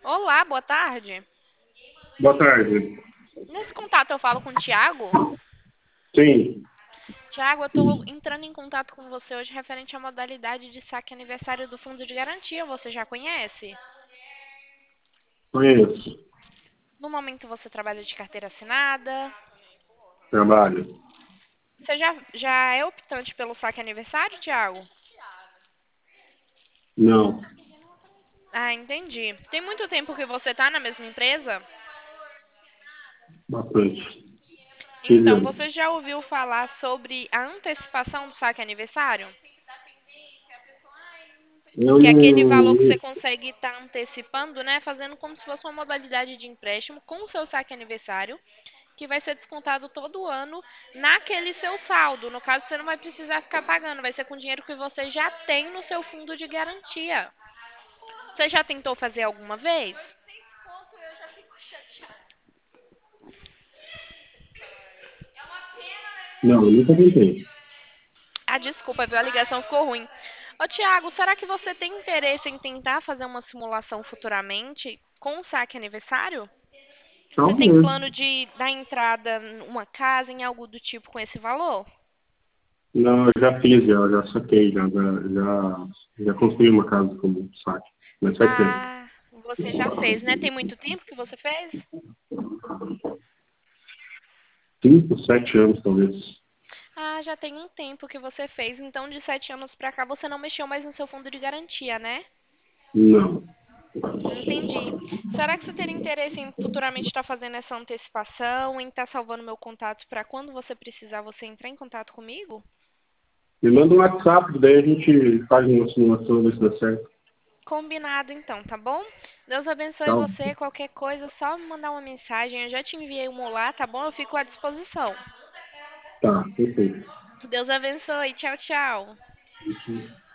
Olá, boa tarde. Boa tarde. Nesse contato eu falo com o Thiago. Sim, Thiago, eu estou entrando em contato com você hoje referente à modalidade de saque aniversário do Fundo de Garantia. Você já conhece? conheço. No momento você trabalha de carteira assinada. Trabalho. Você já é optante pelo saque aniversário, Thiago? Não, Ah, entendi. Tem muito tempo que você está na mesma empresa? bastante. 15 Então, anos. você já ouviu falar sobre a antecipação do saque aniversário? Eu Que é aquele valor que não. você consegue estar antecipando, né? Fazendo como se fosse uma modalidade de empréstimo com o seu saque aniversário, que vai ser descontado todo ano naquele seu saldo. No caso, você não vai precisar ficar pagando, vai ser com dinheiro que você já tem no seu fundo de garantia. Você já tentou fazer alguma vez? Não, eu nunca tentei. Ah, desculpa, viu? A ligação ficou ruim. Ô, Tiago, será que você tem interesse em tentar fazer uma simulação futuramente com o saque aniversário? Você tem Talvez. plano de dar entrada numa casa, em algo do tipo com esse valor? Não, eu já fiz, já saquei, já construí uma casa como saque. Mas faz tempo. Ah, você já fez, né? Tem muito tempo que você fez? 5, 7 anos, talvez. Ah, já tem um tempo que você fez. Então, de 7 anos pra cá, você não mexeu mais no seu fundo de garantia, né? Não. Entendi. Será que você teria interesse em futuramente estar fazendo essa antecipação, em estar salvando meu contato para quando você precisar, você entrar em contato comigo? Me manda um WhatsApp, daí a gente faz uma simulação, ver se dá certo. Combinado, então, tá bom? Deus abençoe Tchau. você. Qualquer coisa, só me mandar uma mensagem. Eu já te enviei um olá, tá bom? Eu fico à disposição. Tá, perfeito. Deus abençoe. Tchau, tchau.